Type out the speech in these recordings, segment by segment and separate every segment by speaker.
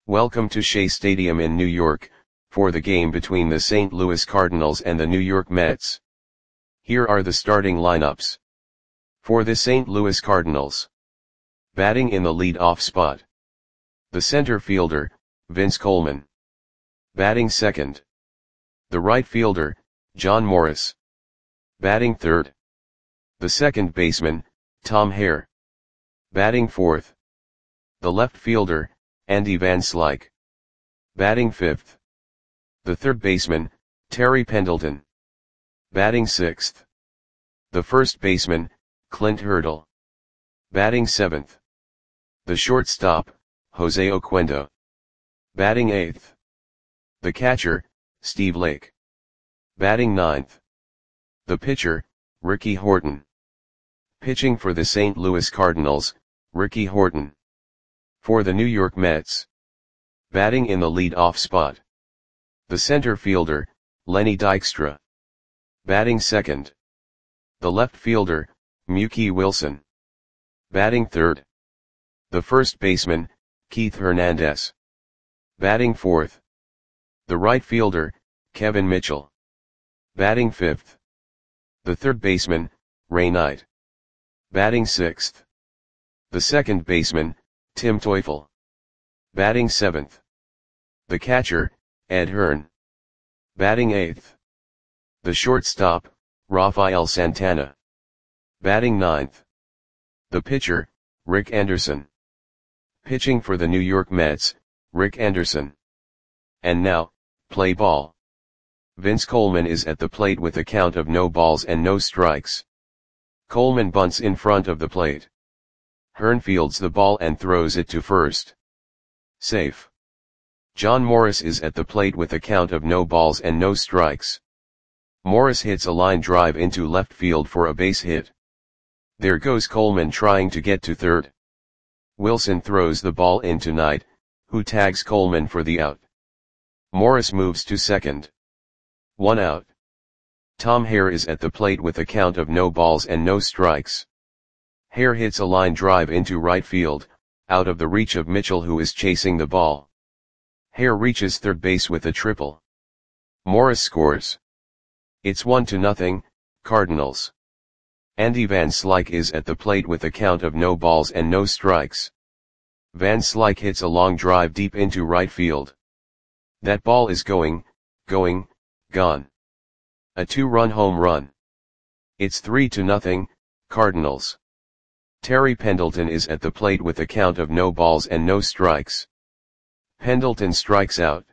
Speaker 1: Welcome to Shea Stadium in New York, for the game between the St. Louis Cardinals and the New York Mets. Here are the starting lineups. For the St. Louis Cardinals. Batting in the lead-off spot. The center fielder, Vince Coleman. Batting second. The right fielder, John Morris. Batting third. The second baseman, Tom Hare. Batting fourth. The left fielder, Andy Van Slyke. Batting fifth. The third baseman, Terry Pendleton. Batting sixth. The first baseman, Clint Hurdle. Batting seventh. The shortstop, Jose Oquendo. Batting eighth. The catcher, Steve Lake. Batting ninth. The pitcher, Ricky Horton. Pitching for the St. Louis Cardinals, Ricky Horton. For the New York Mets. Batting in the lead-off spot. The center fielder, Lenny Dykstra. Batting second. The left fielder, Mookie Wilson. Batting third. The first baseman, Keith Hernandez. Batting fourth. The right fielder, Kevin Mitchell. Batting fifth. The third baseman, Ray Knight. Batting sixth. The second baseman, Tim Teufel. Batting seventh. The catcher, Ed Hearn. Batting eighth. The shortstop, Rafael Santana. Batting ninth. The pitcher, Rick Anderson. Pitching for the New York Mets, Rick Anderson. And now, play ball. Vince Coleman is at the plate with a count of no balls and no strikes. Coleman bunts in front of the plate. Hearn fields the ball and throws it to first. Safe. John Morris is at the plate with a count of no balls and no strikes. Morris hits a line drive into left field for a base hit. There goes Coleman trying to get to third. Wilson throws the ball into Knight, who tags Coleman for the out. Morris moves to second. 1 out. Tom Hare is at the plate with a count of no balls and no strikes. Hare hits a line drive into right field, out of the reach of Mitchell, who is chasing the ball. Hare reaches third base with a triple. Morris scores. It's 1-0, Cardinals. Andy Van Slyke is at the plate with a count of no balls and no strikes. Van Slyke hits a long drive deep into right field. That ball is gone. A 2-run home run. It's 3-0, Cardinals. Terry Pendleton is at the plate with a count of no balls and no strikes. Pendleton strikes out.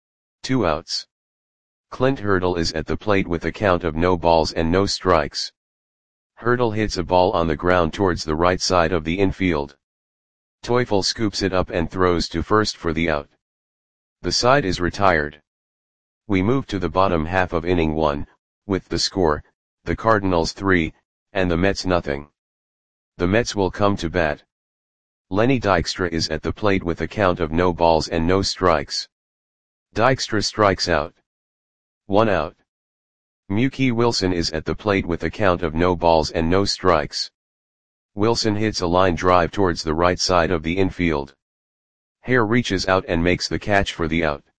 Speaker 1: 2 outs. Clint Hurdle is at the plate with a count of no balls and no strikes. Hurdle hits a ball on the ground towards the right side of the infield. Teufel scoops it up and throws to first for the out. The side is retired. We move to the bottom half of inning 1, with the score, the Cardinals 3, and the Mets nothing. The Mets will come to bat. Lenny Dykstra is at the plate with a count of no balls and no strikes. Dykstra strikes out. 1 out. Mookie Wilson is at the plate with a count of no balls and no strikes. Wilson hits a line drive towards the right side of the infield. Hare reaches out and makes the catch for the out.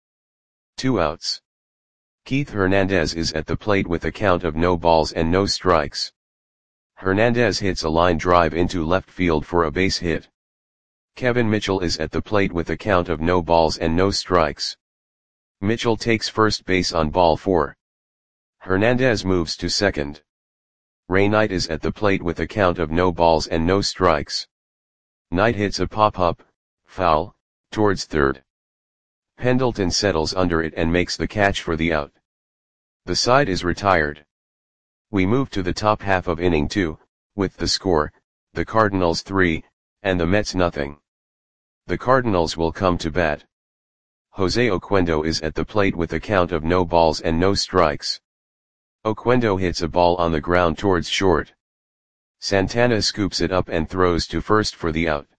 Speaker 1: 2 outs. Keith Hernandez is at the plate with a count of no balls and no strikes. Hernandez hits a line drive into left field for a base hit. Kevin Mitchell is at the plate with a count of no balls and no strikes. Mitchell takes first base on ball 4. Hernandez moves to second. Ray Knight is at the plate with a count of no balls and no strikes. Knight hits a pop-up, foul, towards third. Pendleton settles under it and makes the catch for the out. The side is retired. We move to the top half of inning 2, with the score, the Cardinals 3, and the Mets nothing. The Cardinals will come to bat. Jose Oquendo is at the plate with a count of no balls and no strikes. Oquendo hits a ball on the ground towards short. Santana scoops it up and throws to first for the out.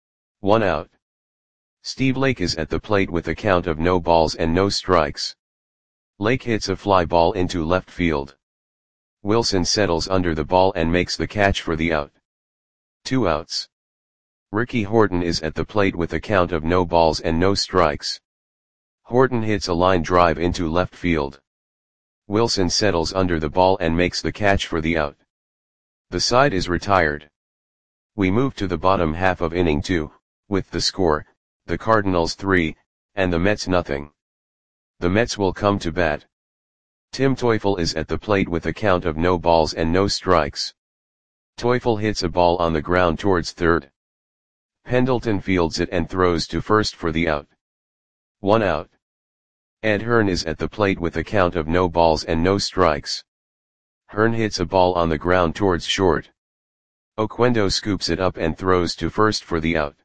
Speaker 1: 1 out. Steve Lake is at the plate with a count of no balls and no strikes. Lake hits a fly ball into left field. Wilson settles under the ball and makes the catch for the out. 2 outs. Ricky Horton is at the plate with a count of no balls and no strikes. Horton hits a line drive into left field. Wilson settles under the ball and makes the catch for the out. The side is retired. We move to the bottom half of inning 2, with the score, the Cardinals 3, and the Mets nothing. The Mets will come to bat. Tim Teufel is at the plate with a count of no balls and no strikes. Teufel hits a ball on the ground towards third. Pendleton fields it and throws to first for the out. 1 out. Ed Hearn is at the plate with a count of no balls and no strikes. Hearn hits a ball on the ground towards short. Oquendo scoops it up and throws to first for the out.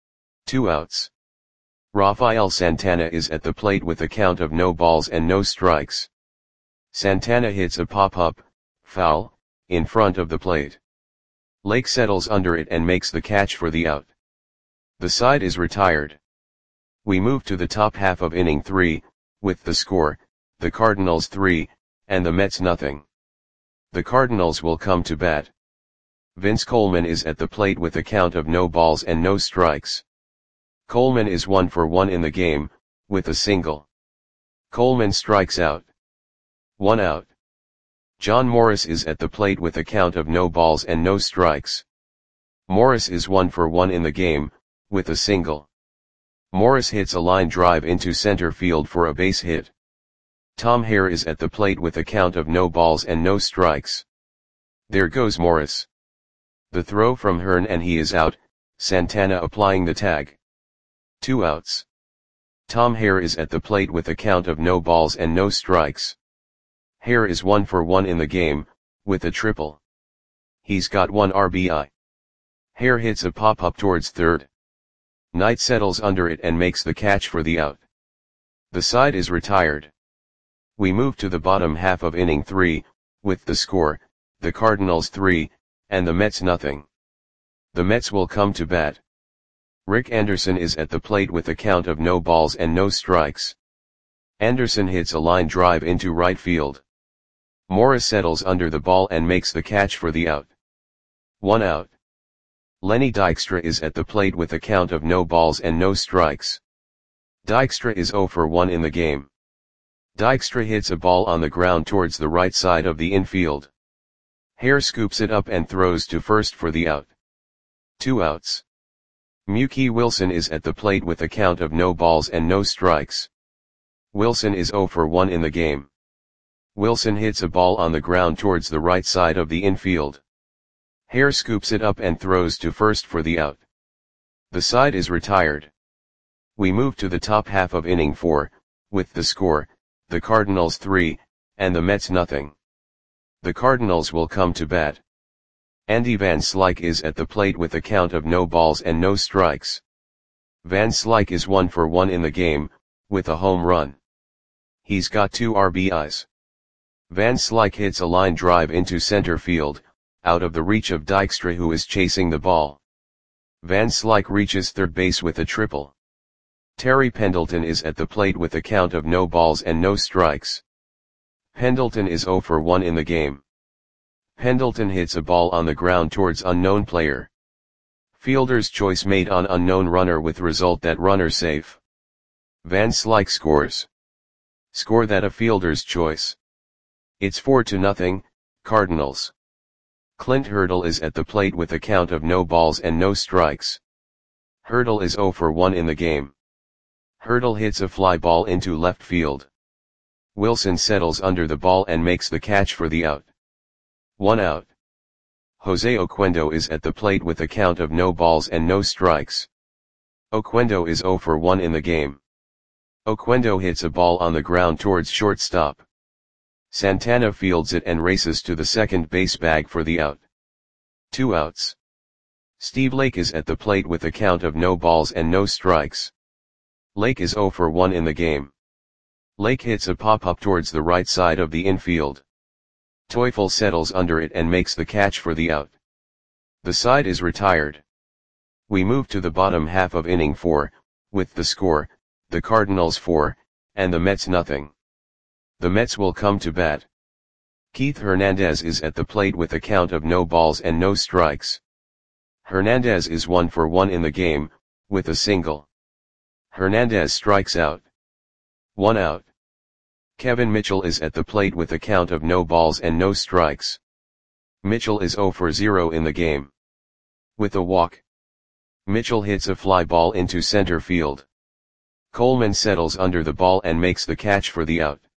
Speaker 1: 2 outs. Rafael Santana is at the plate with a count of no balls and no strikes. Santana hits a pop-up, foul, in front of the plate. Lake settles under it and makes the catch for the out. The side is retired. We move to the top half of inning 3, with the score, the Cardinals 3, and the Mets nothing. The Cardinals will come to bat. Vince Coleman is at the plate with a count of no balls and no strikes. Coleman is 1 for 1 in the game, with a single. Coleman strikes out. 1 out. John Morris is at the plate with a count of no balls and no strikes. Morris is 1 for 1 in the game, with a single. Morris hits a line drive into center field for a base hit. Tom Hare is at the plate with a count of no balls and no strikes. There goes Morris. The throw from Hearn and he is out, Santana applying the tag. 2 outs. Tom Hare is at the plate with a count of no balls and no strikes. Hare is 1 for 1 in the game, with a triple. He's got 1 RBI. Hare hits a pop-up towards third. Knight settles under it and makes the catch for the out. The side is retired. We move to the bottom half of inning 3, with the score, the Cardinals 3, and the Mets nothing. The Mets will come to bat. Rick Anderson is at the plate with a count of no balls and no strikes. Anderson hits a line drive into right field. Morris settles under the ball and makes the catch for the out. 1 out. Lenny Dykstra is at the plate with a count of no balls and no strikes. Dykstra is 0 for 1 in the game. Dykstra hits a ball on the ground towards the right side of the infield. Hare scoops it up and throws to first for the out. 2 outs. Mookie Wilson is at the plate with a count of no balls and no strikes. Wilson is 0 for 1 in the game. Wilson hits a ball on the ground towards the right side of the infield. Hare scoops it up and throws to first for the out. The side is retired. We move to the top half of inning 4, with the score, the Cardinals 3, and the Mets nothing. The Cardinals will come to bat. Andy Van Slyke is at the plate with a count of no balls and no strikes. Van Slyke is 1 for 1 in the game, with a home run. He's got 2 RBIs. Van Slyke hits a line drive into center field, out of the reach of Dykstra who is chasing the ball. Van Slyke reaches third base with a triple. Terry Pendleton is at the plate with a count of no balls and no strikes. Pendleton is 0 for 1 in the game. Pendleton hits a ball on the ground towards unknown player. Fielder's choice made on unknown runner with result that runner safe. Van Slyke scores. Score that a fielder's choice. It's 4-0, Cardinals. Clint Hurdle is at the plate with a count of no balls and no strikes. Hurdle is 0 for 1 in the game. Hurdle hits a fly ball into left field. Wilson settles under the ball and makes the catch for the out. 1 out. Jose Oquendo is at the plate with a count of no balls and no strikes. Oquendo is 0 for 1 in the game. Oquendo hits a ball on the ground towards shortstop. Santana fields it and races to the second base bag for the out. 2 outs. Steve Lake is at the plate with a count of no balls and no strikes. Lake is 0 for 1 in the game. Lake hits a pop-up towards the right side of the infield. Teufel settles under it and makes the catch for the out. The side is retired. We move to the bottom half of inning 4, with the score, the Cardinals 4, and the Mets nothing. The Mets will come to bat. Keith Hernandez is at the plate with a count of no balls and no strikes. Hernandez is 1 for 1 in the game, with a single. Hernandez strikes out. 1 out. Kevin Mitchell is at the plate with a count of no balls and no strikes. Mitchell is 0 for 0 in the game. With a walk. Mitchell hits a fly ball into center field. Coleman settles under the ball and makes the catch for the out.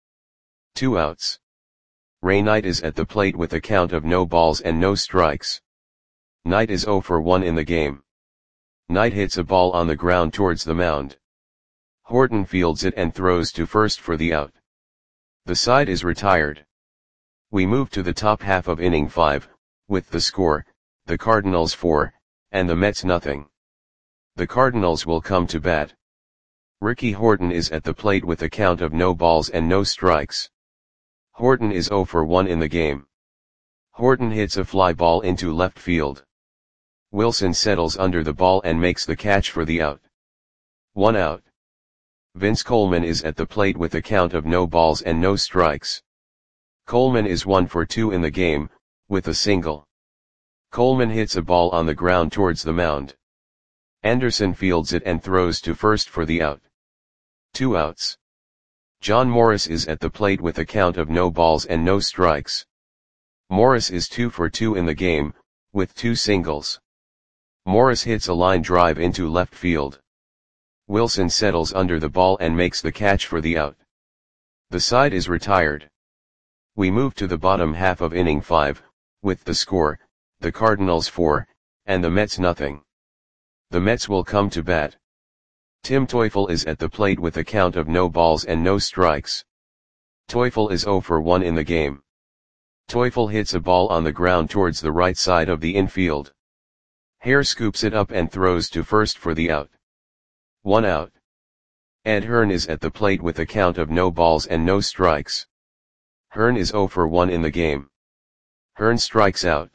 Speaker 1: 2 outs. Ray Knight is at the plate with a count of no balls and no strikes. Knight is 0 for 1 in the game. Knight hits a ball on the ground towards the mound. Horton fields it and throws to first for the out. The side is retired. We move to the top half of inning 5, with the score, the Cardinals 4, and the Mets nothing. The Cardinals will come to bat. Ricky Horton is at the plate with a count of no balls and no strikes. Horton is 0 for 1 in the game. Horton hits a fly ball into left field. Wilson settles under the ball and makes the catch for the out. 1 out. Vince Coleman is at the plate with a count of no balls and no strikes. Coleman is 1 for 2 in the game, with a single. Coleman hits a ball on the ground towards the mound. Anderson fields it and throws to first for the out. 2 outs. John Morris is at the plate with a count of no balls and no strikes. Morris is 2 for 2 in the game, with 2 singles. Morris hits a line drive into left field. Wilson settles under the ball and makes the catch for the out. The side is retired. We move to the bottom half of inning 5, with the score, the Cardinals 4, and the Mets nothing. The Mets will come to bat. Tim Teufel is at the plate with a count of no balls and no strikes. Teufel is 0 for 1 in the game. Teufel hits a ball on the ground towards the right side of the infield. Hare scoops it up and throws to first for the out. 1 out. Ed Hearn is at the plate with a count of no balls and no strikes. Hearn is 0 for 1 in the game. Hearn strikes out.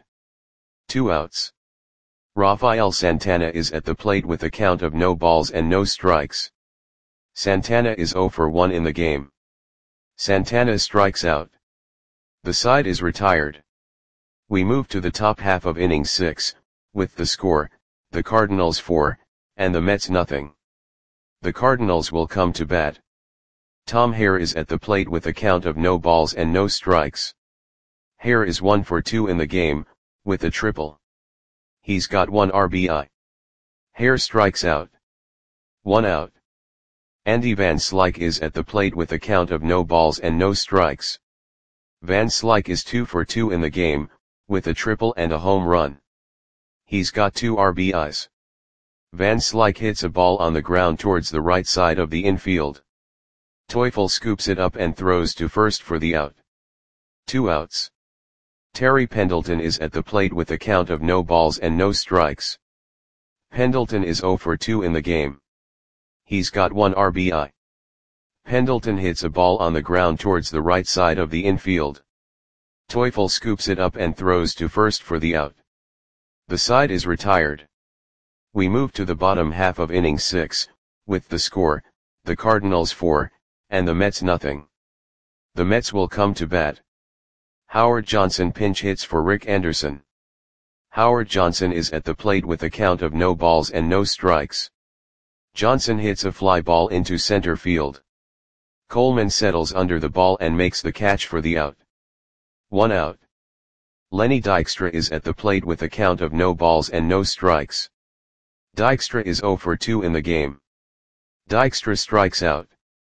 Speaker 1: 2 outs. Rafael Santana is at the plate with a count of no balls and no strikes. Santana is 0 for 1 in the game. Santana strikes out. The side is retired. We move to the top half of inning 6, with the score, the Cardinals 4, and the Mets nothing. The Cardinals will come to bat. Tom Hare is at the plate with a count of no balls and no strikes. Hare is 1 for 2 in the game, with a triple. He's got 1 RBI. Hare strikes out. 1 out. Andy Van Slyke is at the plate with a count of no balls and no strikes. Van Slyke is 2 for 2 in the game, with a triple and a home run. He's got 2 RBIs. Van Slyke hits a ball on the ground towards the right side of the infield. Teufel scoops it up and throws to first for the out. 2 outs. Terry Pendleton is at the plate with a count of no balls and no strikes. Pendleton is 0 for 2 in the game. He's got 1 RBI. Pendleton hits a ball on the ground towards the right side of the infield. Teufel scoops it up and throws to first for the out. The side is retired. We move to the bottom half of inning 6, with the score, the Cardinals 4, and the Mets nothing. The Mets will come to bat. Howard Johnson pinch hits for Rick Anderson. Howard Johnson is at the plate with a count of no balls and no strikes. Johnson hits a fly ball into center field. Coleman settles under the ball and makes the catch for the out. 1 out. Lenny Dykstra is at the plate with a count of no balls and no strikes. Dykstra is 0 for 2 in the game. Dykstra strikes out.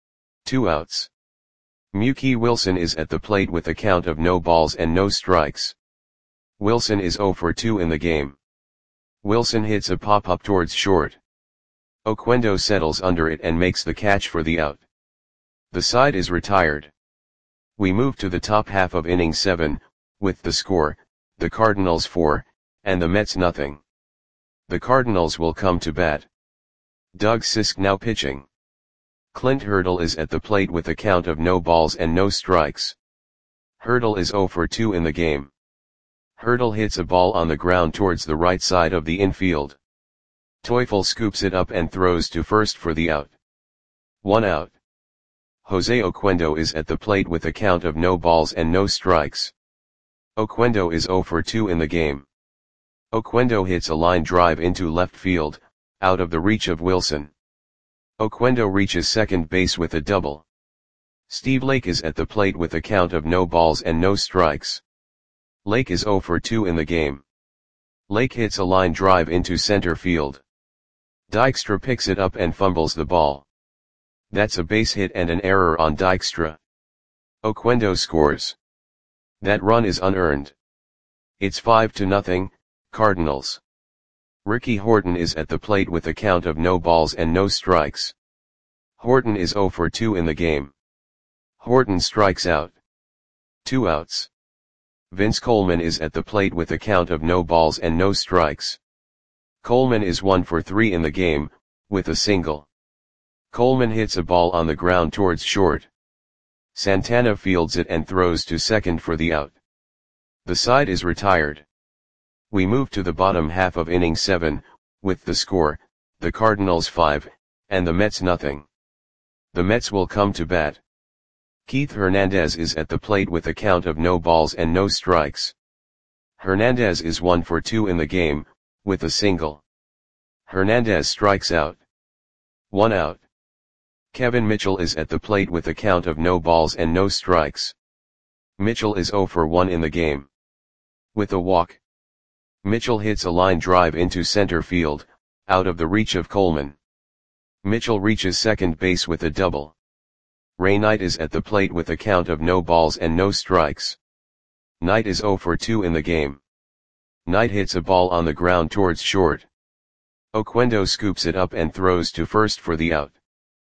Speaker 1: 2 outs. Mookie Wilson is at the plate with a count of no balls and no strikes. Wilson is 0 for 2 in the game. Wilson hits a pop-up towards short. Oquendo settles under it and makes the catch for the out. The side is retired. We move to the top half of inning 7, with the score, the Cardinals 4, and the Mets nothing. The Cardinals will come to bat. Doug Sisk now pitching. Clint Hurdle is at the plate with a count of no balls and no strikes. Hurdle is 0 for 2 in the game. Hurdle hits a ball on the ground towards the right side of the infield. Teufel scoops it up and throws to first for the out. 1 out. Jose Oquendo is at the plate with a count of no balls and no strikes. Oquendo is 0 for 2 in the game. Oquendo hits a line drive into left field, out of the reach of Wilson. Oquendo reaches second base with a double. Steve Lake is at the plate with a count of no balls and no strikes. Lake is 0 for 2 in the game. Lake hits a line drive into center field. Dykstra picks it up and fumbles the ball. That's a base hit and an error on Dykstra. Oquendo scores. That run is unearned. It's 5-0, Cardinals. Ricky Horton is at the plate with a count of no balls and no strikes. Horton is 0 for 2 in the game. Horton strikes out. 2 outs. Vince Coleman is at the plate with a count of no balls and no strikes. Coleman is 1 for 3 in the game, with a single. Coleman hits a ball on the ground towards short. Santana fields it and throws to second for the out. The side is retired. We move to the bottom half of inning 7, with the score, the Cardinals 5, and the Mets nothing. The Mets will come to bat. Keith Hernandez is at the plate with a count of no balls and no strikes. Hernandez is 1 for 2 in the game, with a single. Hernandez strikes out. 1 out. Kevin Mitchell is at the plate with a count of no balls and no strikes. Mitchell is 0 for 1 in the game. With a walk. Mitchell hits a line drive into center field, out of the reach of Coleman. Mitchell reaches second base with a double. Ray Knight is at the plate with a count of no balls and no strikes. Knight is 0 for 2 in the game. Knight hits a ball on the ground towards short. Oquendo scoops it up and throws to first for the out.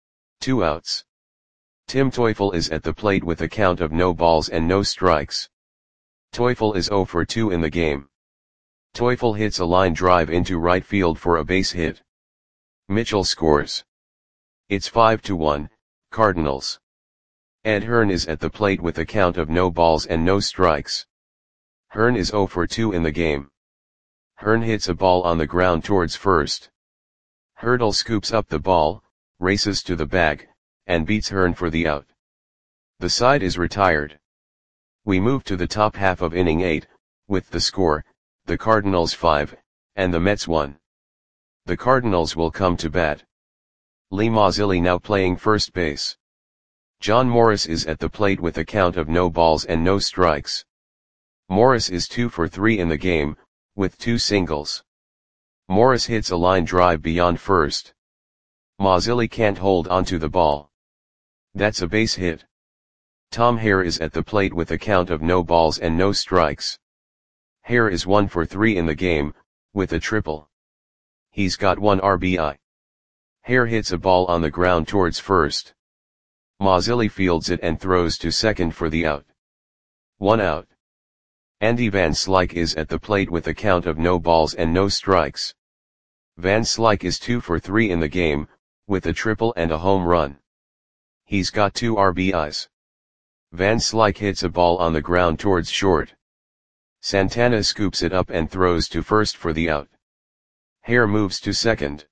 Speaker 1: 2 outs. Tim Teufel is at the plate with a count of no balls and no strikes. Teufel is 0 for 2 in the game. Teufel hits a line drive into right field for a base hit. Mitchell scores. It's 5-1, Cardinals. Ed Hearn is at the plate with a count of no balls and no strikes. Hearn is 0 for 2 in the game. Hearn hits a ball on the ground towards first. Hurdle scoops up the ball, races to the bag, and beats Hearn for the out. The side is retired. We move to the top half of inning 8, with the score, the Cardinals 5, and the Mets 1. The Cardinals will come to bat. Lee Mazzilli now playing first base. John Morris is at the plate with a count of no balls and no strikes. Morris is 2 for 3 in the game, with 2 singles. Morris hits a line drive beyond first. Mazzilli can't hold onto the ball. That's a base hit. Tom Hare is at the plate with a count of no balls and no strikes. Hare is 1 for 3 in the game, with a triple. He's got 1 RBI. Hare hits a ball on the ground towards first. Mazzilli fields it and throws to second for the out. 1 out. Andy Van Slyke is at the plate with a count of no balls and no strikes. Van Slyke is 2 for 3 in the game, with a triple and a home run. He's got 2 RBIs. Van Slyke hits a ball on the ground towards short. Santana scoops it up and throws to first for the out. Hare moves to second.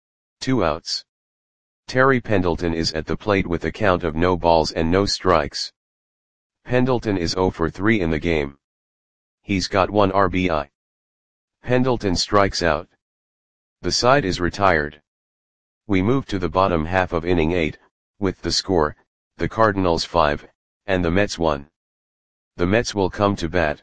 Speaker 1: 2 outs. Terry Pendleton is at the plate with a count of no balls and no strikes. Pendleton is 0 for 3 in the game. He's got 1 RBI. Pendleton strikes out. The side is retired. We move to the bottom half of inning 8, with the score, the Cardinals 5, and the Mets 1. The Mets will come to bat.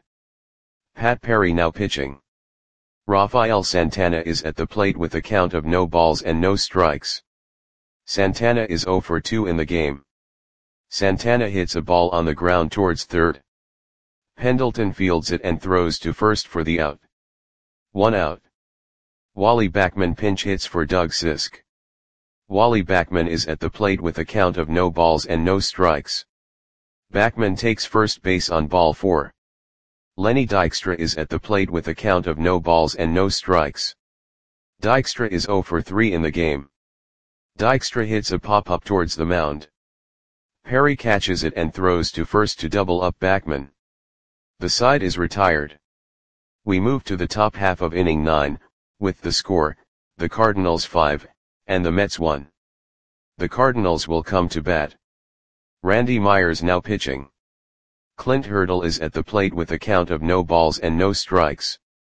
Speaker 1: Pat Perry now pitching. Rafael Santana is at the plate with a count of no balls and no strikes. Santana is 0 for 2 in the game. Santana hits a ball on the ground towards third. Pendleton fields it and throws to first for the out. 1 out. Wally Backman pinch hits for Doug Sisk. Wally Backman is at the plate with a count of no balls and no strikes. Backman takes first base on ball 4. Lenny Dykstra is at the plate with a count of no balls and no strikes. Dykstra is 0 for 3 in the game. Dykstra hits a pop-up towards the mound. Perry catches it and throws to first to double up Backman. The side is retired. We move to the top half of inning 9, with the score, the Cardinals 5, and the Mets 1. The Cardinals will come to bat. Randy Myers now pitching. Clint Hurdle is at the plate with a count of no balls and no strikes.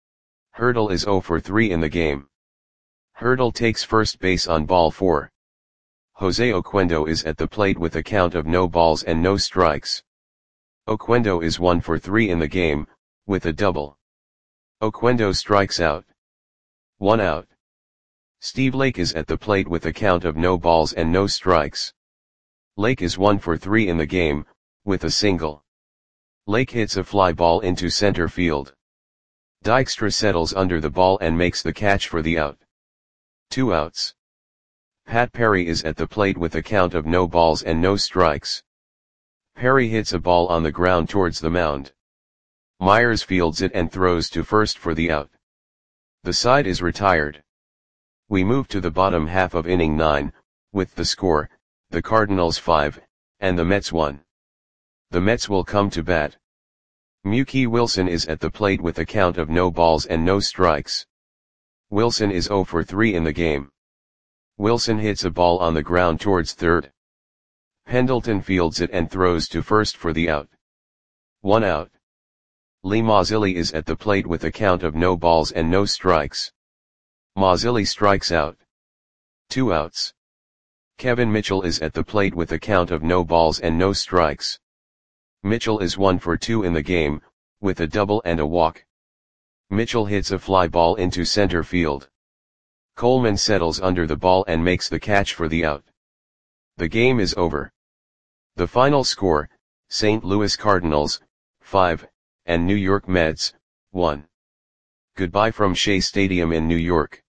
Speaker 1: Hurdle is 0 for 3 in the game. Hurdle takes first base on ball 4. Jose Oquendo is at the plate with a count of no balls and no strikes. Oquendo is 1 for 3 in the game, with a double. Oquendo strikes out. 1 out. Steve Lake is at the plate with a count of no balls and no strikes. Lake is 1 for 3 in the game, with a single. Lake hits a fly ball into center field. Dykstra settles under the ball and makes the catch for the out. 2 outs. Pat Perry is at the plate with a count of no balls and no strikes. Perry hits a ball on the ground towards the mound. Myers fields it and throws to first for the out. The side is retired. We move to the bottom half of inning 9, with the score, the Cardinals 5, and the Mets 1. The Mets will come to bat. Mookie Wilson is at the plate with a count of no balls and no strikes. Wilson is 0 for 3 in the game. Wilson hits a ball on the ground towards third. Pendleton fields it and throws to first for the out. 1 out. Lee Mazzilli is at the plate with a count of no balls and no strikes. Mazzilli strikes out. 2 outs. Kevin Mitchell is at the plate with a count of no balls and no strikes. Mitchell is 1 for 2 in the game, with a double and a walk. Mitchell hits a fly ball into center field. Coleman settles under the ball and makes the catch for the out. The game is over. The final score, St. Louis Cardinals, 5, and New York Mets, 1. Goodbye from Shea Stadium in New York.